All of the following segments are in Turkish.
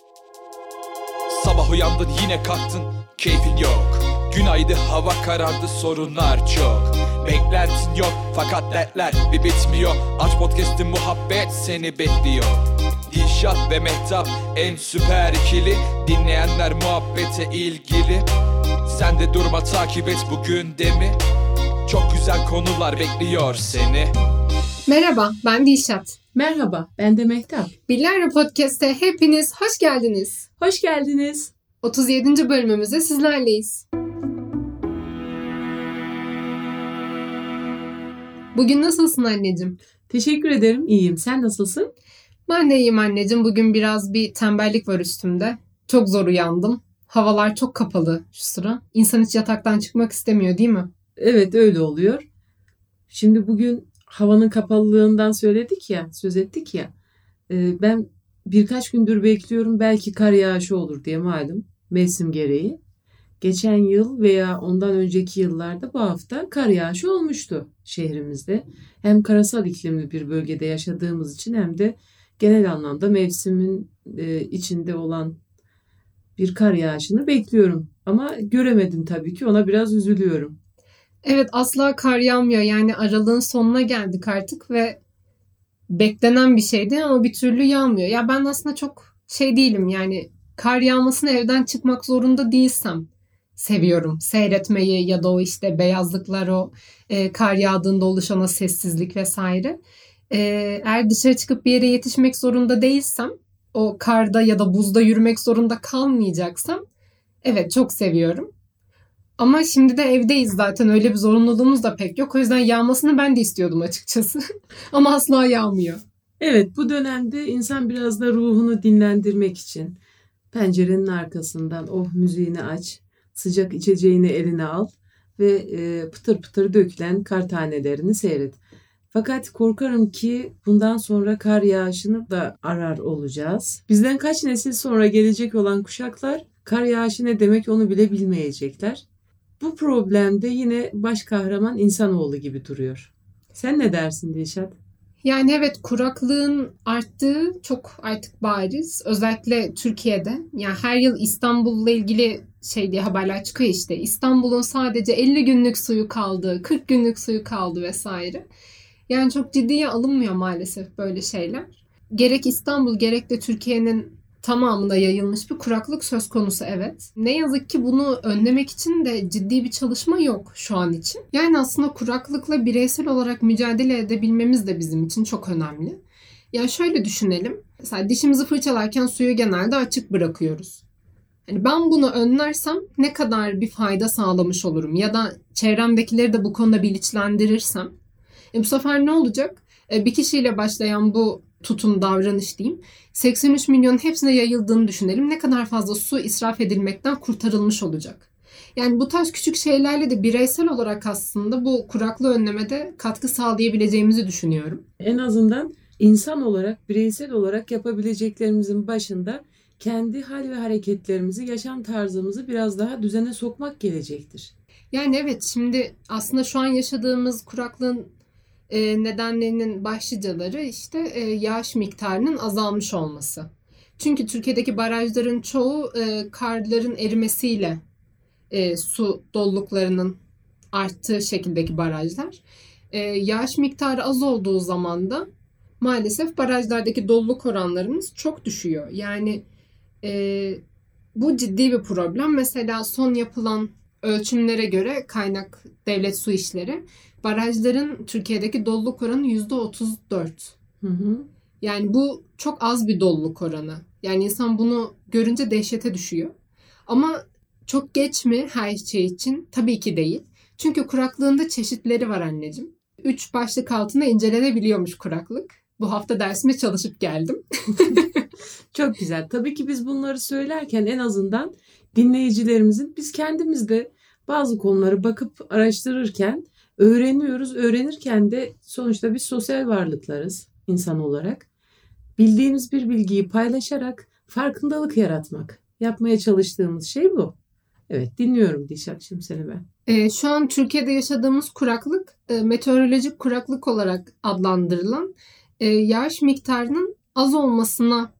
Sabah uyandın yine kalktın, keyfin yok. Günaydın, hava karardı, sorunlar çok. Beklentin yok fakat dertler bir bitmiyor. Aç podcast'in, muhabbet seni bekliyor. Dilşat ve Mehtap en süper ikili. Dinleyenler muhabbete ilgili. Sen de durma, takip et bu gündemi. Çok güzel konular bekliyor seni. Merhaba, ben Dilşat. Merhaba, ben de Mehtap. Billerle Podcast'e hepiniz hoş geldiniz. Hoş geldiniz. 37. bölümümüzde sizlerleyiz. Bugün nasılsın anneciğim? Teşekkür ederim, iyiyim. Sen nasılsın? Ben de iyiyim anneciğim. Bugün biraz bir tembellik var üstümde. Çok zor uyandım. Havalar çok kapalı şu sıra. İnsan hiç yataktan çıkmak istemiyor, değil mi? Evet, öyle oluyor. Şimdi bugün havanın kapalılığından söz ettik ya. Ben birkaç gündür bekliyorum, belki kar yağışı olur diye, malum mevsim gereği. Geçen yıl veya ondan önceki yıllarda bu hafta kar yağışı olmuştu şehrimizde. Hem karasal iklimli bir bölgede yaşadığımız için hem de genel anlamda mevsimin içinde olan bir kar yağışını bekliyorum. Ama göremedim tabii ki, ona biraz üzülüyorum. Evet, asla kar yağmıyor. Yani aralığın sonuna geldik artık ve beklenen bir şeydi ama bir türlü yağmıyor. Ya ben aslında çok değilim, yani kar yağmasını evden çıkmak zorunda değilsem seviyorum seyretmeyi ya da o beyazlıklar, o kar yağdığında oluşan o sessizlik vesaire. Eğer dışarı çıkıp bir yere yetişmek zorunda değilsem, o karda ya da buzda yürümek zorunda kalmayacaksam evet çok seviyorum. Ama şimdi de evdeyiz zaten, öyle bir zorunluluğumuz da pek yok. O yüzden yağmasını ben de istiyordum açıkçası. Ama asla yağmıyor. Evet, bu dönemde insan biraz da ruhunu dinlendirmek için pencerenin arkasından müziğini aç, sıcak içeceğini eline al ve pıtır pıtır dökülen kar tanelerini seyret. Fakat korkarım ki bundan sonra kar yağışını da arar olacağız. Bizden kaç nesil sonra gelecek olan kuşaklar kar yağışı ne demek onu bile bilmeyecekler. Bu problemde yine baş kahraman insanoğlu gibi duruyor. Sen ne dersin Dilşat? Yani evet, kuraklığın arttığı çok artık bariz. Özellikle Türkiye'de. Yani her yıl İstanbul'la ilgili diye haberler çıkıyor işte. İstanbul'un sadece 50 günlük suyu kaldı, 40 günlük suyu kaldı vesaire. Yani çok ciddiye alınmıyor maalesef böyle şeyler. Gerek İstanbul gerek de Türkiye'nin tamamında yayılmış bir kuraklık söz konusu, evet. Ne yazık ki bunu önlemek için de ciddi bir çalışma yok şu an için. Yani aslında kuraklıkla bireysel olarak mücadele edebilmemiz de bizim için çok önemli. Yani şöyle düşünelim. Mesela dişimizi fırçalarken suyu genelde açık bırakıyoruz. Yani ben bunu önlersem ne kadar bir fayda sağlamış olurum ya da çevremdekileri de bu konuda bilinçlendirirsem. Bu sefer ne olacak? Bir kişiyle başlayan bu tutum, davranış diyeyim, 83 milyonun hepsine yayıldığını düşünelim. Ne kadar fazla su israf edilmekten kurtarılmış olacak. Yani bu tarz küçük şeylerle de bireysel olarak aslında bu kuraklığı önlemede katkı sağlayabileceğimizi düşünüyorum. En azından insan olarak, bireysel olarak yapabileceklerimizin başında kendi hal ve hareketlerimizi, yaşam tarzımızı biraz daha düzene sokmak gelecektir. Yani evet, şimdi aslında şu an yaşadığımız kuraklığın nedenlerinin başlıcaları yağış miktarının azalmış olması. Çünkü Türkiye'deki barajların çoğu karların erimesiyle su doluluklarının arttığı şekildeki barajlar. Yağış miktarı az olduğu zaman da maalesef barajlardaki doluluk oranlarımız çok düşüyor. Yani bu ciddi bir problem. Mesela son yapılan ölçümlere göre Kaynak Devlet Su İşleri, barajların Türkiye'deki doluluk oranı %34. Yani bu çok az bir doluluk oranı. Yani insan bunu görünce dehşete düşüyor. Ama çok geç mi her şey için? Tabii ki değil. Çünkü kuraklığında çeşitleri var anneciğim. 3 başlık altında incelenebiliyormuş kuraklık. Bu hafta dersime çalışıp geldim. Çok güzel. Tabii ki biz bunları söylerken en azından dinleyicilerimizin, biz kendimiz de bazı konuları bakıp araştırırken öğreniyoruz. Öğrenirken de sonuçta biz sosyal varlıklarız insan olarak. Bildiğimiz bir bilgiyi paylaşarak farkındalık yaratmak. Yapmaya çalıştığımız şey bu. Evet, dinliyorum Dilşat'cığım seni ben. Şu an Türkiye'de yaşadığımız kuraklık meteorolojik kuraklık olarak adlandırılan yağış miktarının az olmasına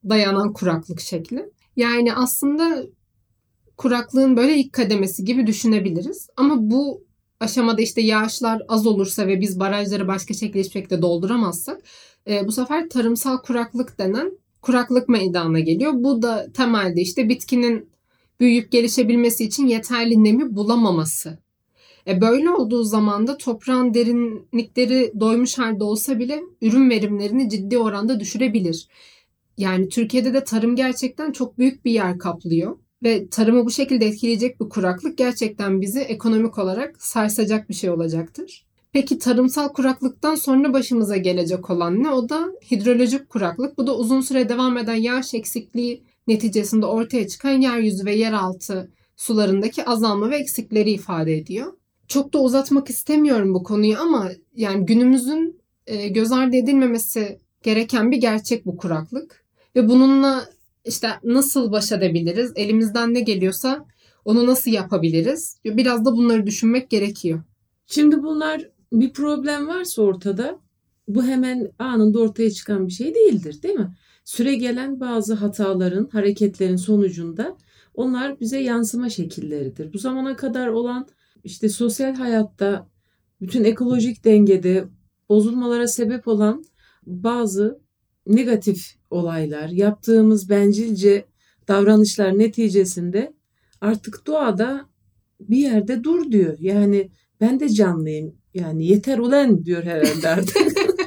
dayanan kuraklık şekli. Yani aslında kuraklığın böyle ilk kademesi gibi düşünebiliriz. Ama bu aşamada işte yağışlar az olursa ve biz barajları başka şekilde hiçbir şekilde dolduramazsak bu sefer tarımsal kuraklık denen kuraklık meydana geliyor. Bu da temelde işte bitkinin büyüyüp gelişebilmesi için yeterli nemi bulamaması. Böyle olduğu zaman da toprağın derinlikleri doymuş halde olsa bile ürün verimlerini ciddi oranda düşürebilir. Yani Türkiye'de de tarım gerçekten çok büyük bir yer kaplıyor. Ve tarımı bu şekilde etkileyecek bir kuraklık gerçekten bizi ekonomik olarak sarsacak bir şey olacaktır. Peki tarımsal kuraklıktan sonra başımıza gelecek olan ne? O da hidrolojik kuraklık. Bu da uzun süre devam eden yağış eksikliği neticesinde ortaya çıkan yeryüzü ve yeraltı sularındaki azalma ve eksikleri ifade ediyor. Çok da uzatmak istemiyorum bu konuyu ama yani günümüzün göz ardı edilmemesi gereken bir gerçek bu kuraklık. Ve bununla işte nasıl baş edebiliriz? Elimizden ne geliyorsa onu nasıl yapabiliriz? Biraz da bunları düşünmek gerekiyor. Şimdi bunlar bir problem varsa ortada bu hemen anında ortaya çıkan bir şey değildir, değil mi? Süregelen bazı hataların, hareketlerin sonucunda onlar bize yansıma şekilleridir. Bu zamana kadar olan işte sosyal hayatta, bütün ekolojik dengede bozulmalara sebep olan bazı negatif olaylar, yaptığımız bencilce davranışlar neticesinde artık doğada bir yerde dur diyor. Yani ben de canlıyım. Yani yeter ulan diyor herhalde artık.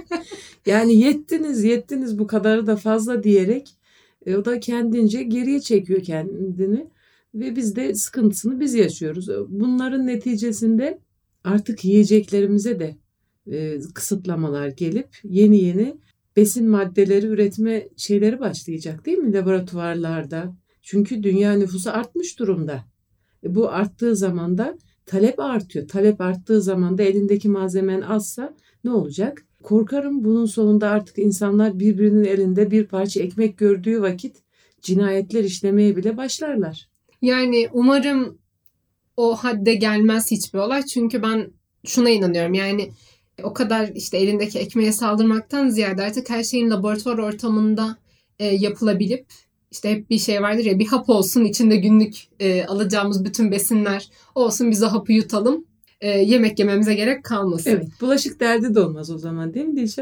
Yani yettiniz bu kadarı da fazla diyerek o da kendince geriye çekiyor kendini ve biz de sıkıntısını biz yaşıyoruz. Bunların neticesinde artık yiyeceklerimize de kısıtlamalar gelip yeni besin maddeleri üretme şeyleri başlayacak değil mi laboratuvarlarda? Çünkü dünya nüfusu artmış durumda. Bu arttığı zaman da talep artıyor. Talep arttığı zaman da elindeki malzemen azsa ne olacak? Korkarım bunun sonunda artık insanlar birbirinin elinde bir parça ekmek gördüğü vakit cinayetler işlemeye bile başlarlar. Yani umarım o hadde gelmez hiçbir olay. Çünkü ben şuna inanıyorum. Yani o kadar işte elindeki ekmeğe saldırmaktan ziyade artık her şeyin laboratuvar ortamında yapılabilip işte hep bir şey vardır ya bir hap olsun içinde günlük alacağımız bütün besinler olsun biz o hapı yutalım. Yemek yememize gerek kalmasın. Evet, bulaşık derdi de olmaz o zaman değil mi Dilşah?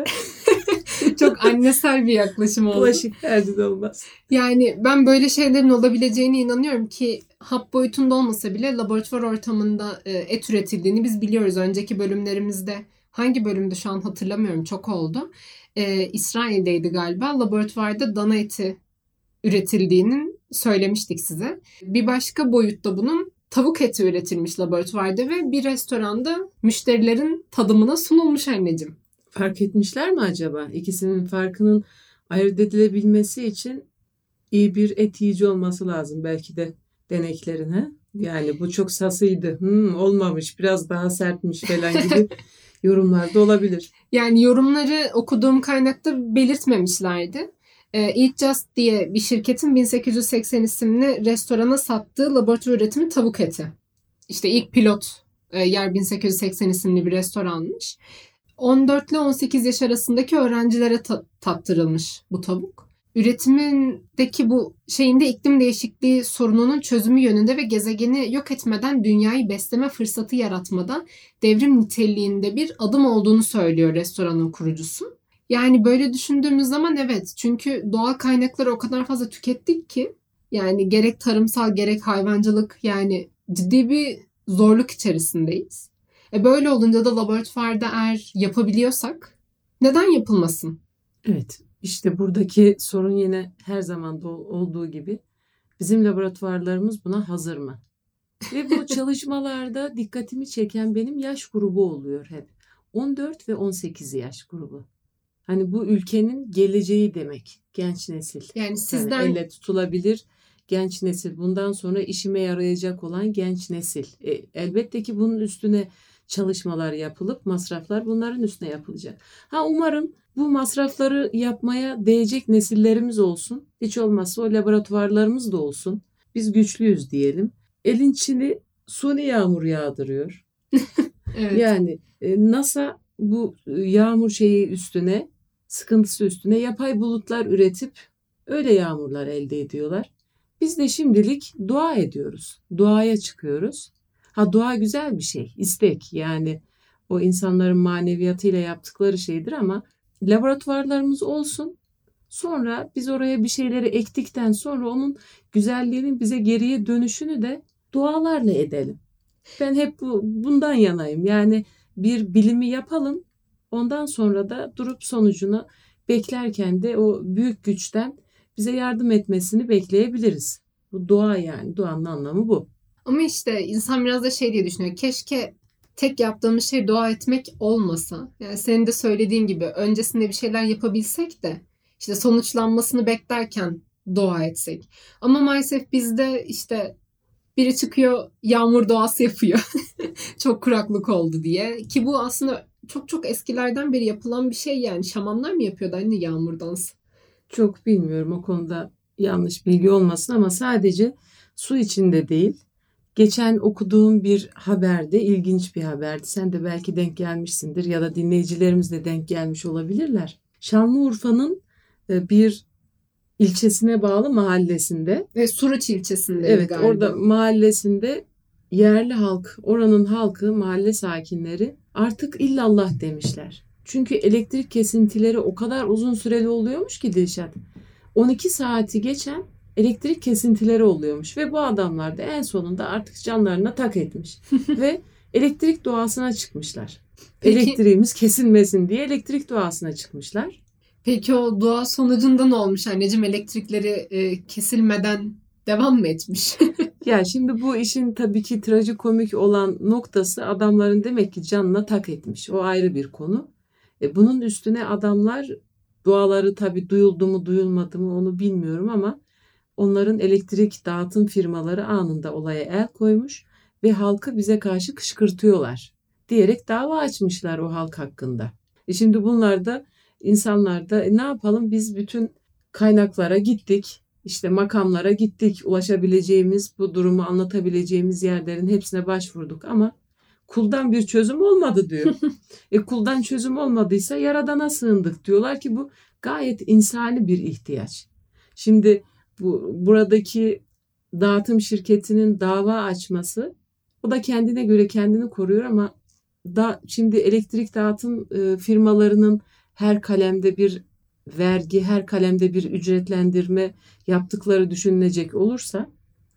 Çok annesel bir yaklaşım oldu. Bulaşık derdi de olmaz. Yani ben böyle şeylerin olabileceğine inanıyorum ki hap boyutunda olmasa bile laboratuvar ortamında et üretildiğini biz biliyoruz. Önceki bölümlerimizde hangi bölümde şu an hatırlamıyorum çok oldu. İsrail'deydi galiba laboratuvarda dana eti üretildiğini söylemiştik size. Bir başka boyutta bunun tavuk eti üretilmiş laboratuvarda ve bir restoranda müşterilerin tadımına sunulmuş anneciğim. Fark etmişler mi acaba? İkisinin farkının ayırt edilebilmesi için iyi bir et yiyici olması lazım belki de deneklerin. He? Yani bu çok sasıydı, olmamış, biraz daha sertmiş falan gibi yorumlar da olabilir. Yani yorumları okuduğum kaynakta belirtmemişlerdi. Eat Just diye bir şirketin 1880 isimli restorana sattığı laboratuvar üretimi tavuk eti. İşte ilk pilot yer 1880 isimli bir restoranmış. 14 ile 18 yaş arasındaki öğrencilere tattırılmış bu tavuk. Üretimindeki bu şeyinde iklim değişikliği sorununun çözümü yönünde ve gezegeni yok etmeden dünyayı besleme fırsatı yaratmada devrim niteliğinde bir adım olduğunu söylüyor restoranın kurucusu. Yani böyle düşündüğümüz zaman evet çünkü doğal kaynakları o kadar fazla tükettik ki yani gerek tarımsal gerek hayvancılık yani ciddi bir zorluk içerisindeyiz. Böyle olunca da laboratuvarda eğer yapabiliyorsak neden yapılmasın? Evet, işte buradaki sorun yine her zaman olduğu gibi bizim laboratuvarlarımız buna hazır mı? Ve bu çalışmalarda dikkatimi çeken benim yaş grubu oluyor hep. 14 ve 18 yaş grubu. Hani bu ülkenin geleceği demek, genç nesil. Yani sizden Yani elle tutulabilir genç nesil. Bundan sonra işime yarayacak olan genç nesil. Elbette ki bunun üstüne çalışmalar yapılıp masraflar bunların üstüne yapılacak. Umarım bu masrafları yapmaya değecek nesillerimiz olsun. Hiç olmazsa o laboratuvarlarımız da olsun. Biz güçlüyüz diyelim. Elin Çin'i suni yağmur yağdırıyor. evet. Yani NASA bu yağmur şeyi üstüne, sıkıntısı üstüne yapay bulutlar üretip Öyle yağmurlar elde ediyorlar. Biz de şimdilik dua ediyoruz. Duaya çıkıyoruz. Dua güzel bir şey, istek. Yani o insanların maneviyatıyla yaptıkları şeydir ama laboratuvarlarımız olsun. Sonra biz oraya bir şeyleri ektikten sonra onun güzelliğinin bize geriye dönüşünü de dualarla edelim. Ben hep bundan yanayım. Yani bir bilimi yapalım. Ondan sonra da durup sonucunu beklerken de o büyük güçten bize yardım etmesini bekleyebiliriz. Bu dua yani. Duanın anlamı bu. Ama işte insan biraz da şey diye düşünüyor. Keşke tek yaptığımız şey dua etmek olmasa. Yani senin de söylediğin gibi öncesinde bir şeyler yapabilsek de işte sonuçlanmasını beklerken dua etsek. Ama maalesef bizde işte biri çıkıyor yağmur duası yapıyor. Çok kuraklık oldu diye. Ki bu aslında çok çok eskilerden beri yapılan bir şey yani. Şamanlar mı yapıyordu anne yağmur dansı? Çok bilmiyorum o konuda yanlış bilgi olmasın ama sadece su içinde değil. Geçen okuduğum bir haberde, ilginç bir haberdi. Sen de belki denk gelmişsindir ya da dinleyicilerimiz de denk gelmiş olabilirler. Şanlıurfa'nın bir ilçesine bağlı mahallesinde. Ve Suruç ilçesinde Evet, galiba. orada mahallesinde yerli halk, oranın halkı, mahalle sakinleri artık illallah demişler. Çünkü elektrik kesintileri o kadar uzun süreli oluyormuş ki Dilşat. 12 saati geçen elektrik kesintileri oluyormuş ve bu adamlar da en sonunda artık canlarına tak etmiş ve elektrik duasına çıkmışlar. Peki- Elektriğimiz kesilmesin diye elektrik duasına çıkmışlar. Peki o dua sonucunda ne olmuş anneciğim? Elektrikleri kesilmeden devam mı etmiş? Ya şimdi bu işin tabii ki trajikomik olan noktası adamların demek ki canına tak etmiş. O ayrı bir konu. Bunun üstüne adamlar duaları tabii duyuldu mu duyulmadı mı onu bilmiyorum ama onların elektrik dağıtım firmaları anında olaya el koymuş ve halkı bize karşı kışkırtıyorlar diyerek dava açmışlar o halk hakkında. Şimdi bunlar da insanlar da ne yapalım biz bütün kaynaklara gittik. İşte makamlara gittik, ulaşabileceğimiz, bu durumu anlatabileceğimiz yerlerin hepsine başvurduk ama kuldan bir çözüm olmadı diyor. Kuldan çözüm olmadıysa Yaradan'a sığındık diyorlar ki bu gayet insani bir ihtiyaç. Şimdi buradaki dağıtım şirketinin dava açması, o da kendine göre kendini koruyor ama şimdi elektrik dağıtım firmalarının her kalemde bir vergi, her kalemde bir ücretlendirme yaptıkları düşünülecek olursa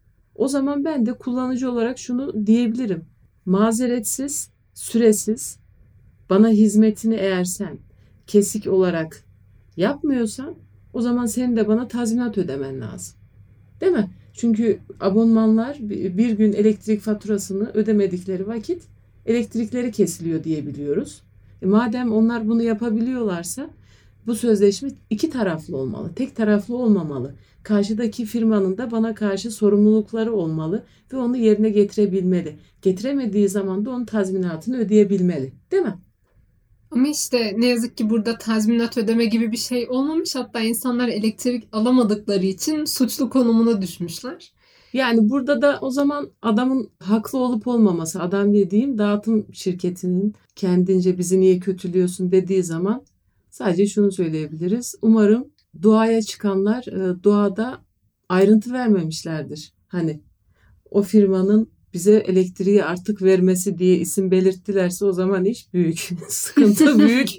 o zaman ben de kullanıcı olarak şunu diyebilirim. Mazeretsiz, süresiz bana hizmetini eğer sen kesik olarak yapmıyorsan o zaman senin de bana tazminat ödemen lazım. Değil mi? Çünkü abonmanlar bir gün elektrik faturasını ödemedikleri vakit elektrikleri kesiliyor diye biliyoruz. Madem onlar bunu yapabiliyorlarsa bu sözleşme iki taraflı olmalı. Tek taraflı olmamalı. Karşıdaki firmanın da bana karşı sorumlulukları olmalı ve onu yerine getirebilmeli. Getiremediği zaman da onun tazminatını ödeyebilmeli. Değil mi? Ama işte ne yazık ki burada tazminat ödeme gibi bir şey olmamış. Hatta insanlar elektrik alamadıkları için suçlu konumuna düşmüşler. Yani burada da o zaman adamın haklı olup olmaması, adam dediğim dağıtım şirketinin kendince bizi niye kötülüyorsun dediği zaman sadece şunu söyleyebiliriz. Umarım duaya çıkanlar duada ayrıntı vermemişlerdir. Hani o firmanın bize elektriği artık vermesi diye isim belirttilerse o zaman iş büyük, sıkıntı büyük.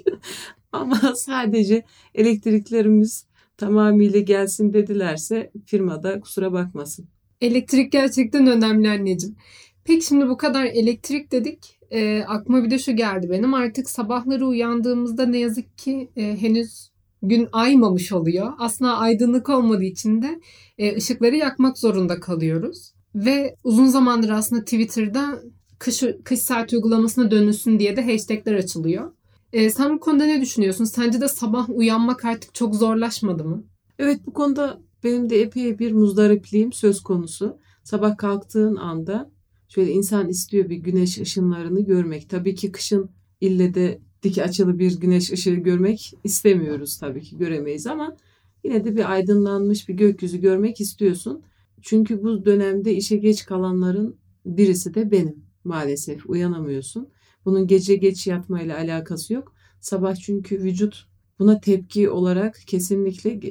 Ama sadece elektriklerimiz tamamıyla gelsin dedilerse firmada kusura bakmasın. Elektrik gerçekten önemli anneciğim. Peki şimdi bu kadar elektrik dedik. Aklıma bir de şu geldi benim. Artık sabahları uyandığımızda ne yazık ki henüz gün aymamış oluyor. Aslında aydınlık olmadığı için de ışıkları yakmak zorunda kalıyoruz. Ve uzun zamandır aslında Twitter'da kış saat uygulamasına dönülsün diye de hashtagler açılıyor. Sen bu konuda ne düşünüyorsun? Sence de sabah uyanmak artık çok zorlaşmadı mı? Evet, bu konuda benim de epey bir muzdaripliğim söz konusu. Sabah kalktığın anda şöyle insan istiyor bir güneş ışınlarını görmek. Tabii ki kışın ille de dik açılı bir güneş ışığı görmek istemiyoruz, tabii ki göremeyiz ama yine de bir aydınlanmış bir gökyüzü görmek istiyorsun. Çünkü bu dönemde işe geç kalanların birisi de benim. Maalesef uyanamıyorsun. Bunun gece geç yatmayla alakası yok. Sabah çünkü vücut buna tepki olarak kesinlikle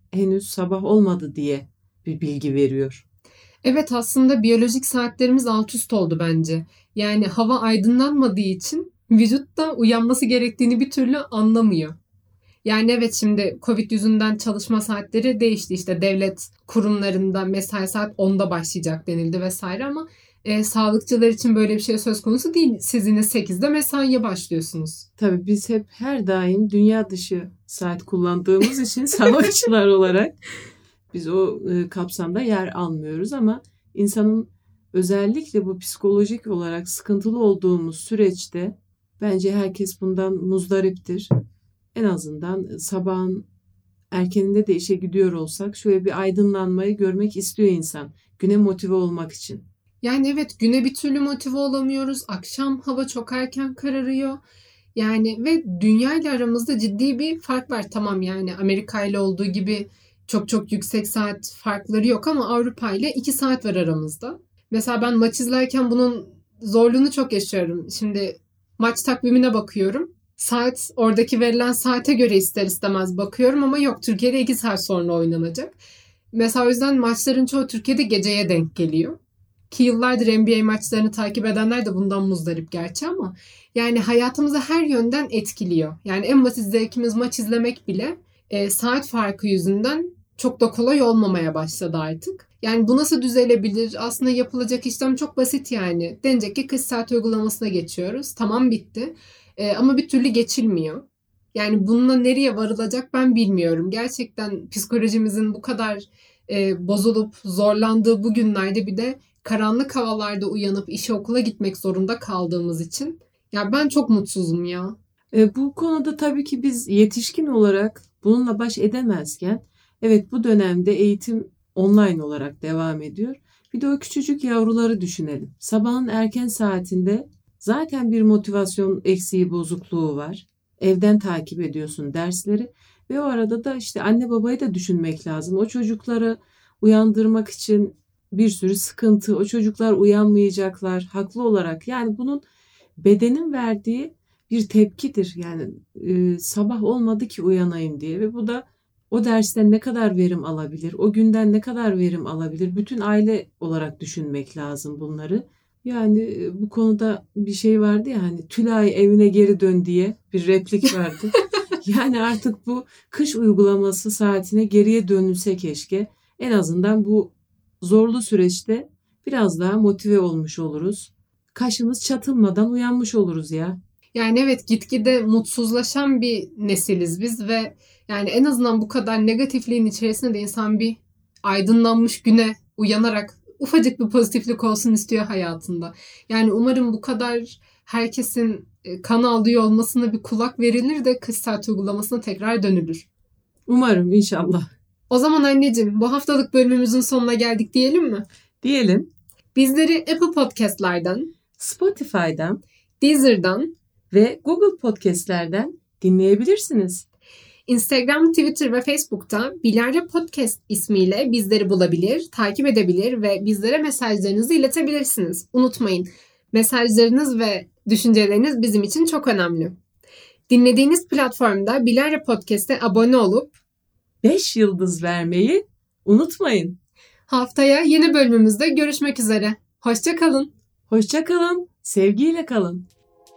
henüz sabah olmadı diye bir bilgi veriyor. Evet, aslında biyolojik saatlerimiz alt üst oldu bence. Yani hava aydınlanmadığı için vücut da uyanması gerektiğini bir türlü anlamıyor. Yani evet, şimdi Covid yüzünden çalışma saatleri değişti. İşte devlet kurumlarında mesai saat 10'da başlayacak denildi vesaire ama sağlıkçılar için böyle bir şey söz konusu değil. Siz yine 8'de mesaiye başlıyorsunuz. Tabii biz hep her daim dünya dışı saat kullandığımız için sağlıkçılar olarak biz o kapsamda yer almıyoruz ama insanın özellikle bu psikolojik olarak sıkıntılı olduğumuz süreçte bence herkes bundan muzdariptir. En azından sabahın erkeninde de işe gidiyor olsak şöyle bir aydınlanmayı görmek istiyor insan. Güne motive olmak için. Yani evet, güne bir türlü motive olamıyoruz. Akşam hava çok erken kararıyor. Yani ve dünya ile aramızda ciddi bir fark var. Tamam, yani Amerika ile olduğu gibi çok yüksek saat farkları yok ama Avrupa ile 2 saat var aramızda. Mesela ben maç izlerken bunun zorluğunu çok yaşıyorum. Şimdi maç takvimine bakıyorum. Saat, oradaki verilen saate göre ister istemez bakıyorum ama yok, Türkiye'de 2 saat sonra oynanacak. Mesela o yüzden maçların çoğu Türkiye'de geceye denk geliyor. Ki yıllardır NBA maçlarını takip edenler de bundan muzdarip gerçi ama yani hayatımızı her yönden etkiliyor. Yani en basit zevkimiz maç izlemek bile saat farkı yüzünden çok da kolay olmamaya başladı artık. Yani bu nasıl düzelebilir? Aslında yapılacak işlem çok basit yani. Denecek ki kış saat uygulamasına geçiyoruz. Tamam, bitti. Ama bir türlü geçilmiyor. Yani bununla nereye varılacak ben bilmiyorum. Gerçekten psikolojimizin bu kadar bozulup zorlandığı bu günlerde bir de karanlık havalarda uyanıp işe okula gitmek zorunda kaldığımız için ya ben çok mutsuzum ya. Bu konuda tabii ki biz yetişkin olarak bununla baş edemezken evet, bu dönemde eğitim online olarak devam ediyor. Bir de o küçücük yavruları düşünelim. Sabahın erken saatinde zaten bir motivasyon eksiği, bozukluğu var. Evden takip ediyorsun dersleri ve o arada da işte anne babayı da düşünmek lazım. O çocukları uyandırmak için bir sürü sıkıntı. O çocuklar uyanmayacaklar haklı olarak. Yani bunun bedenin verdiği bir tepkidir. Yani sabah olmadı ki uyanayım diye ve bu da o dersten ne kadar verim alabilir? O günden ne kadar verim alabilir? Bütün aile olarak düşünmek lazım bunları. Yani bu konuda bir şey vardı ya, hani Tülay evine geri dön diye bir replik vardı. Yani artık bu kış uygulaması saatine geriye dönülse keşke. En azından bu zorlu süreçte biraz daha motive olmuş oluruz. Kaşımız çatılmadan uyanmış oluruz ya. Yani evet, gitgide mutsuzlaşan bir nesiliz biz ve yani en azından bu kadar negatifliğin içerisinde de insan bir aydınlanmış güne uyanarak ufacık bir pozitiflik olsun istiyor hayatında. Yani umarım bu kadar herkesin kan aldığı olmasına bir kulak verilir de kış saat uygulamasına tekrar dönülür. Umarım, inşallah. O zaman anneciğim, bu haftalık bölümümüzün sonuna geldik diyelim mi? Diyelim. Bizleri Apple Podcast'lardan, Spotify'dan, Deezer'dan ve Google Podcast'lerden dinleyebilirsiniz. Instagram, Twitter ve Facebook'ta Bilarya Podcast ismiyle bizleri bulabilir, takip edebilir ve bizlere mesajlarınızı iletebilirsiniz. Unutmayın, mesajlarınız ve düşünceleriniz bizim için çok önemli. Dinlediğiniz platformda Bilarya Podcast'e abone olup 5 yıldız vermeyi unutmayın. Haftaya yeni bölümümüzde görüşmek üzere. Hoşça kalın. Hoşça kalın, sevgiyle kalın.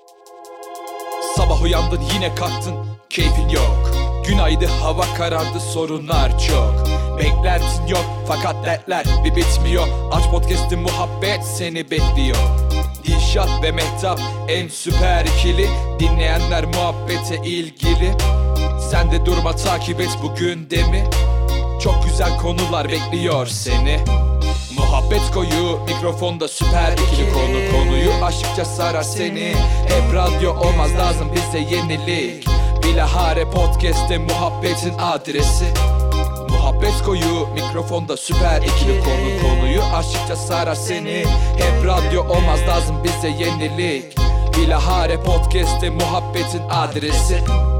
Sabah uyandın yine kalktın, keyfin yok. Günaydın, hava karardı, sorunlar çok. Beklentin yok fakat dertler bir bitmiyor. Aç podcast'ı, muhabbet seni bekliyor. Dilşat ve Mehtap en süper ikili. Dinleyenler muhabbete ilgili. Sen de durma, takip et bu gündemi. Çok güzel konular bekliyor seni. Muhabbet koyu, mikrofonda süper ikili konuyu aşıkça sarar seni. Hep radyo olmaz, lazım bize yenilik. Bilahare Podcast'te muhabbetin adresi. Muhabbet koyu, mikrofonda süper ikili konuyu aşıkça sarar seni. Hep radyo olmaz, lazım bize yenilik. Bilahare Podcast'te muhabbetin adresi.